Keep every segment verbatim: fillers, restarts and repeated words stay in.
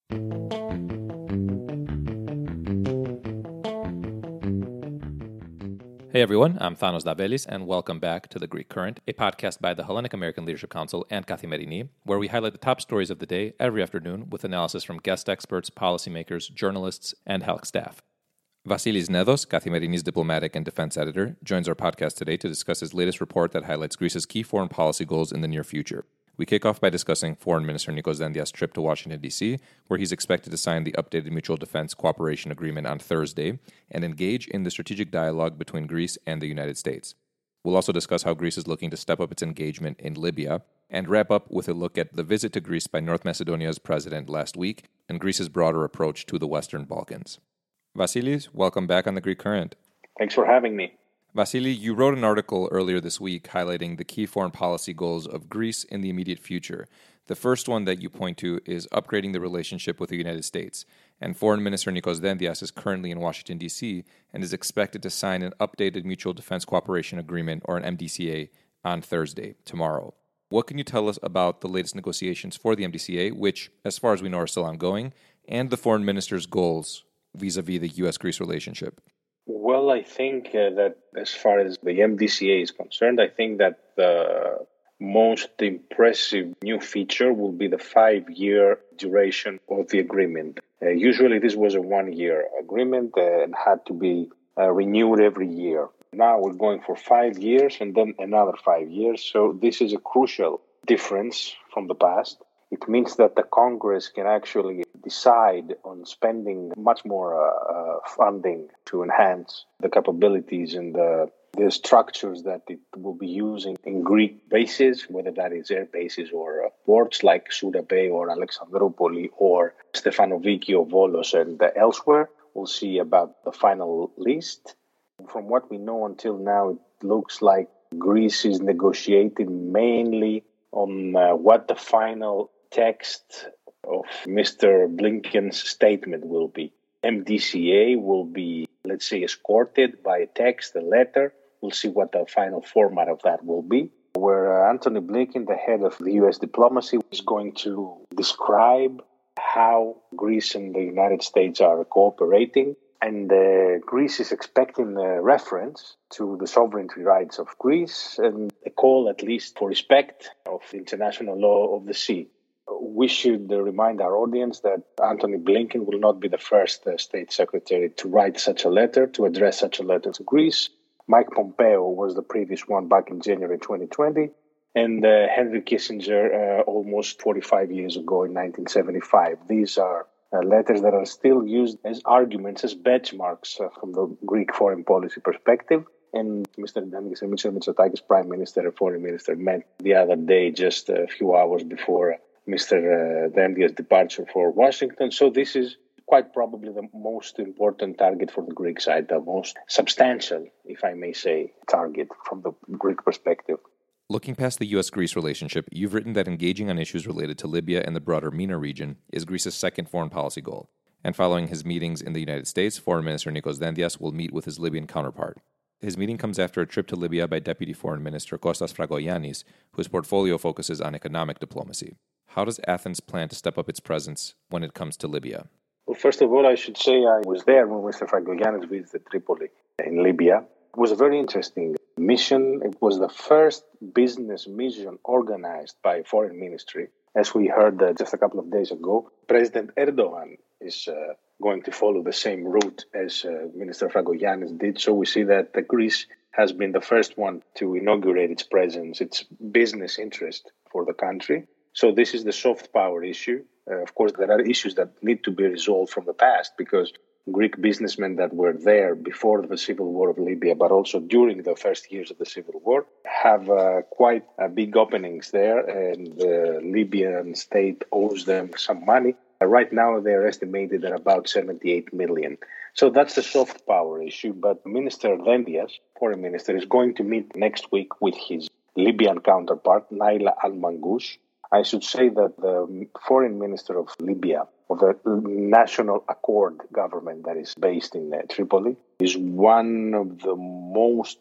Hey everyone, I'm Thanos Davelis, and welcome back to The Greek Current, a podcast by the Hellenic American Leadership Council and Kathimerini, where we highlight the top stories of the day every afternoon with analysis from guest experts, policymakers, journalists, and H E L C staff. Vasilis Nedos, Kathimerini's diplomatic and defense editor, joins our podcast today to discuss his latest report that highlights Greece's key foreign policy goals in the near future. We kick off by discussing Foreign Minister Nikos Dendias' trip to Washington, D C, where he's expected to sign the updated Mutual Defense Cooperation Agreement on Thursday and engage in the strategic dialogue between Greece and the United States. We'll also discuss how Greece is looking to step up its engagement in Libya, and wrap up with a look at the visit to Greece by North Macedonia's president last week and Greece's broader approach to the Western Balkans. Vasilis, welcome back on The Greek Current. Thanks for having me. Vasily, you wrote an article earlier this week highlighting the key foreign policy goals of Greece in the immediate future. The first one that you point to is upgrading the relationship with the United States. And Foreign Minister Nikos Dendias is currently in Washington, D C, and is expected to sign an updated Mutual Defense Cooperation Agreement, or an M D C A, on Thursday, tomorrow. What can you tell us about the latest negotiations for the M D C A, which, as far as we know, are still ongoing, and the Foreign Minister's goals vis-a-vis the U S Greece relationship? Well, I think uh, that as far as the M D C A is concerned, I think that the most impressive new feature will be the five-year duration of the agreement. Uh, usually this was a one-year agreement uh, and had to be uh, renewed every year. Now we're going for five years and then another five years. So this is a crucial difference from the past. It means that the Congress can actually decide on spending much more uh, uh, funding to enhance the capabilities and the, the structures that it will be using in Greek bases, whether that is air bases or uh, ports like Souda Bay or Alexandroupoli or Stefanoviki or Volos and uh, elsewhere. We'll see about the final list. From what we know until now, it looks like Greece is negotiating mainly on uh, what the final text of Mister Blinken's statement will be. M D C A will be, let's say, escorted by a text, a letter. We'll see what the final format of that will be. Where uh, Antony Blinken, the head of the U S diplomacy, is going to describe how Greece and the United States are cooperating. And uh, Greece is expecting a reference to the sovereignty rights of Greece and a call, at least, for respect of international law of the sea. We should uh, remind our audience that Antony Blinken will not be the first uh, state secretary to write such a letter, to address such a letter to Greece. Mike Pompeo was the previous one back in January twenty twenty, and uh, Henry Kissinger uh, almost forty-five years ago in nineteen seventy-five. These are uh, letters that are still used as arguments, as benchmarks uh, from the Greek foreign policy perspective. And Mister Dendis and Mister Mitsotakis, Prime Minister and Foreign Minister, met the other day, just a few hours before Mister Dendias' departure for Washington. So this is quite probably the most important target for the Greek side, the most substantial, if I may say, target from the Greek perspective. Looking past the U S Greece relationship, you've written that engaging on issues related to Libya and the broader MENA region is Greece's second foreign policy goal. And following his meetings in the United States, Foreign Minister Nikos Dendias will meet with his Libyan counterpart. His meeting comes after a trip to Libya by Deputy Foreign Minister Kostas Fragogiannis, whose portfolio focuses on economic diplomacy. How does Athens plan to step up its presence when it comes to Libya? Well, first of all, I should say I was there when Mister Fragogiannis visited Tripoli in Libya. It was a very interesting mission. It was the first business mission organized by a foreign ministry. As we heard uh, just a couple of days ago, President Erdogan is uh, going to follow the same route as uh, Minister Fragogiannis did. So we see that uh, Greece has been the first one to inaugurate its presence, its business interest for the country. So this is the soft power issue. Uh, of course, there are issues that need to be resolved from the past because Greek businessmen that were there before the civil war of Libya, but also during the first years of the civil war, have uh, quite uh, big openings there, and the Libyan state owes them some money. Uh, right now, they're estimated at about seventy-eight million. So that's the soft power issue. But Minister Dendias, foreign minister, is going to meet next week with his Libyan counterpart, Naila Al-Mangoush. I should say that the foreign minister of Libya, of the National Accord government that is based in uh, Tripoli, is one of the most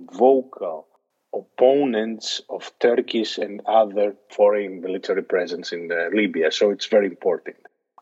vocal opponents of Turkish and other foreign military presence in uh, Libya. So it's very important.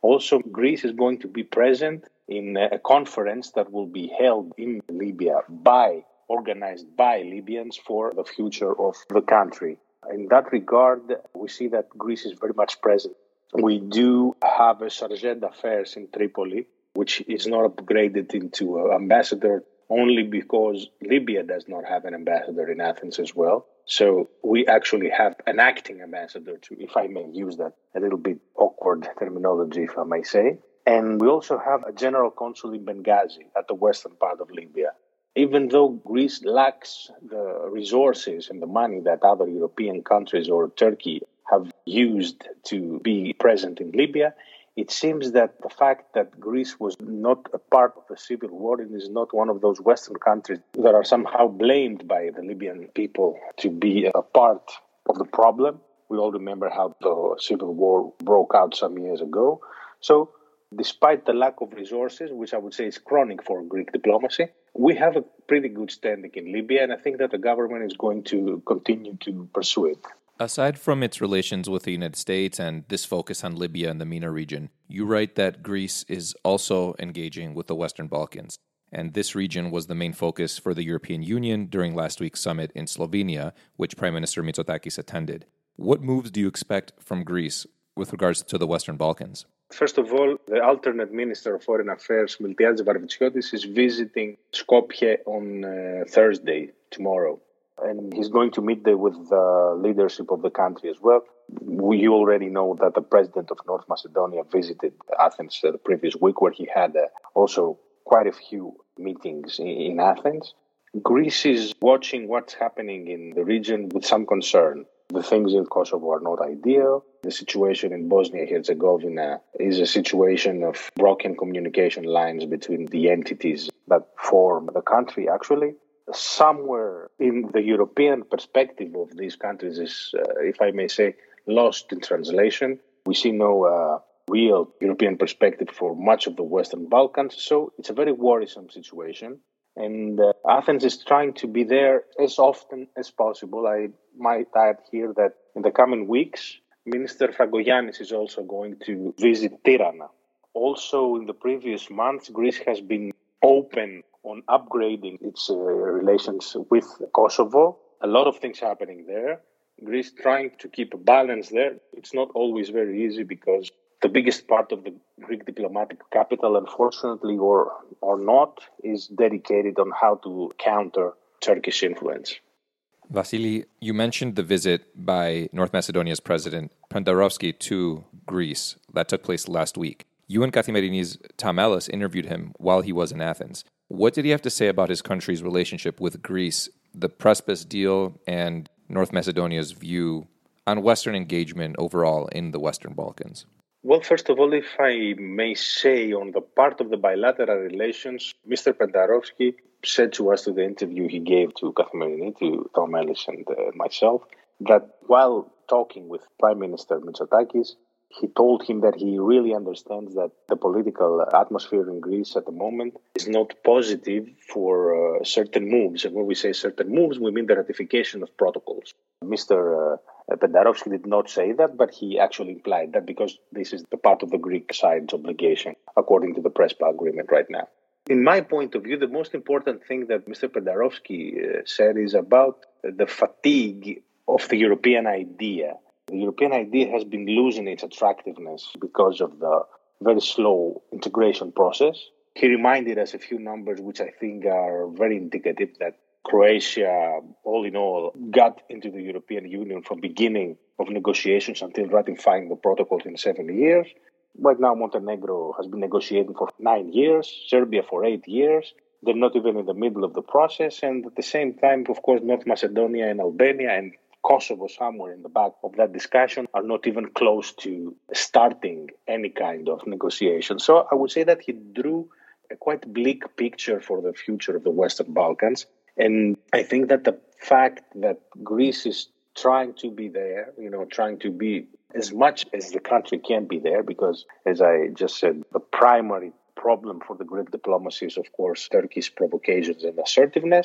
Also, Greece is going to be present in a conference that will be held in Libya by, organized by Libyans for the future of the country. In that regard, we see that Greece is very much present. We do have a chargé d'affaires in Tripoli, which is not upgraded into an ambassador only because Libya does not have an ambassador in Athens as well. So we actually have an acting ambassador, to, if I may use that a little bit awkward terminology, if I may say. And we also have a general consul in Benghazi at the western part of Libya. Even though Greece lacks the resources and the money that other European countries or Turkey have used to be present in Libya, it seems that the fact that Greece was not a part of the civil war and is not one of those Western countries that are somehow blamed by the Libyan people to be a part of the problem. We all remember how the civil war broke out some years ago. So, despite the lack of resources, which I would say is chronic for Greek diplomacy, we have a pretty good standing in Libya, and I think that the government is going to continue to pursue it. Aside from its relations with the United States and this focus on Libya and the MENA region, you write that Greece is also engaging with the Western Balkans, and this region was the main focus for the European Union during last week's summit in Slovenia, which Prime Minister Mitsotakis attended. What moves do you expect from Greece with regards to the Western Balkans? First of all, the alternate Minister of Foreign Affairs, Miltiades Varvitsiotis, is visiting Skopje on uh, Thursday, tomorrow. And he's going to meet there with the leadership of the country as well. We already know that the president of North Macedonia visited Athens the previous week, where he had uh, also quite a few meetings in, in Athens. Greece is watching what's happening in the region with some concern. The things in Kosovo are not ideal. The situation in Bosnia-Herzegovina is a situation of broken communication lines between the entities that form the country, actually. Somewhere in the European perspective of these countries is, uh, if I may say, lost in translation. We see no uh, real European perspective for much of the Western Balkans, so it's a very worrisome situation. And uh, Athens is trying to be there as often as possible. I might add here that in the coming weeks, Minister Fragogiannis is also going to visit Tirana. Also, in the previous months, Greece has been open on upgrading its uh, relations with Kosovo. A lot of things happening there. Greece trying to keep a balance there. It's not always very easy because the biggest part of the Greek diplomatic capital, unfortunately or, or not, is dedicated on how to counter Turkish influence. Vasily, you mentioned the visit by North Macedonia's president, Pendarovski, to Greece that took place last week. You and Kathimerini's Tom Ellis interviewed him while he was in Athens. What did he have to say about his country's relationship with Greece, the Prespes deal, and North Macedonia's view on Western engagement overall in the Western Balkans? Well, first of all, if I may say, on the part of the bilateral relations, Mister Pendarovski said to us to the interview he gave to Kathimerini, to Tom Ellis and uh, myself, that while talking with Prime Minister Mitsotakis, he told him that he really understands that the political atmosphere in Greece at the moment is not positive for uh, certain moves. And when we say certain moves, we mean the ratification of protocols. Mister Uh, Pendarovski did not say that, but he actually implied that because this is the part of the Greek side's obligation, according to the Prespa agreement right now. In my point of view, the most important thing that Mister Pendarovski uh, said is about the fatigue of the European idea. The European idea has been losing its attractiveness because of the very slow integration process. He reminded us a few numbers which I think are very indicative that Croatia, all in all, got into the European Union from beginning of negotiations until ratifying the protocols in seven years. Right now, Montenegro has been negotiating for nine years, Serbia for eight years. They're not even in the middle of the process. And at the same time, of course, North Macedonia and Albania and Kosovo, somewhere in the back of that discussion, are not even close to starting any kind of negotiation. So I would say that he drew a quite bleak picture for the future of the Western Balkans. And I think that the fact that Greece is trying to be there, you know, trying to be as much as the country can be there, because, as I just said, the primary problem for the Greek diplomacy is, of course, Turkey's provocations and assertiveness.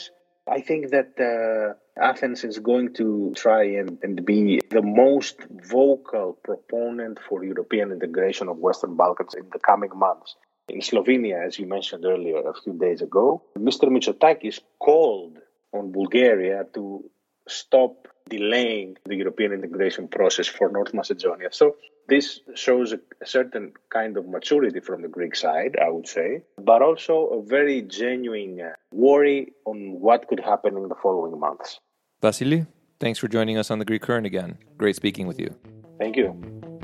I think that uh, Athens is going to try and, and be the most vocal proponent for European integration of Western Balkans in the coming months. In Slovenia, as you mentioned earlier a few days ago, Mister Mitsotakis called on Bulgaria to stop delaying the European integration process for North Macedonia. So this shows a, a certain kind of maturity from the Greek side, I would say, but also a very genuine uh, worry on what could happen in the following months. Vasili, thanks for joining us on the Greek Current again. Great speaking with you. Thank you.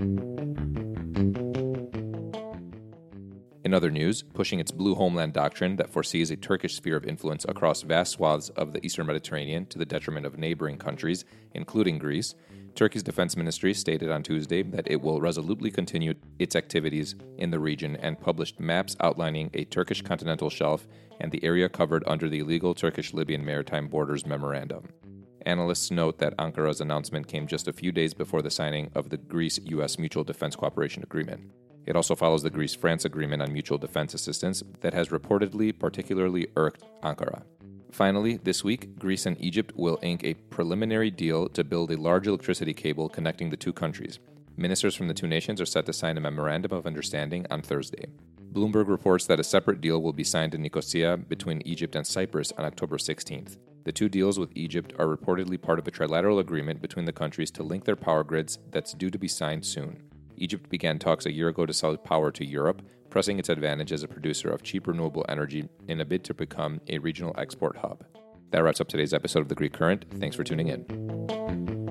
In other news, pushing its blue homeland doctrine that foresees a Turkish sphere of influence across vast swaths of the Eastern Mediterranean to the detriment of neighboring countries, including Greece, Turkey's defense ministry stated on Tuesday that it will resolutely continue its activities in the region and published maps outlining a Turkish continental shelf and the area covered under the illegal Turkish-Libyan maritime borders memorandum. Analysts note that Ankara's announcement came just a few days before the signing of the Greece-U S Mutual Defense Cooperation Agreement. It also follows the Greece-France agreement on mutual defense assistance that has reportedly particularly irked Ankara. Finally, this week, Greece and Egypt will ink a preliminary deal to build a large electricity cable connecting the two countries. Ministers from the two nations are set to sign a memorandum of understanding on Thursday. Bloomberg reports that a separate deal will be signed in Nicosia between Egypt and Cyprus on October sixteenth. The two deals with Egypt are reportedly part of a trilateral agreement between the countries to link their power grids that's due to be signed soon. Egypt began talks a year ago to sell power to Europe, pressing its advantage as a producer of cheap renewable energy in a bid to become a regional export hub. That wraps up today's episode of The Greek Current. Thanks for tuning in.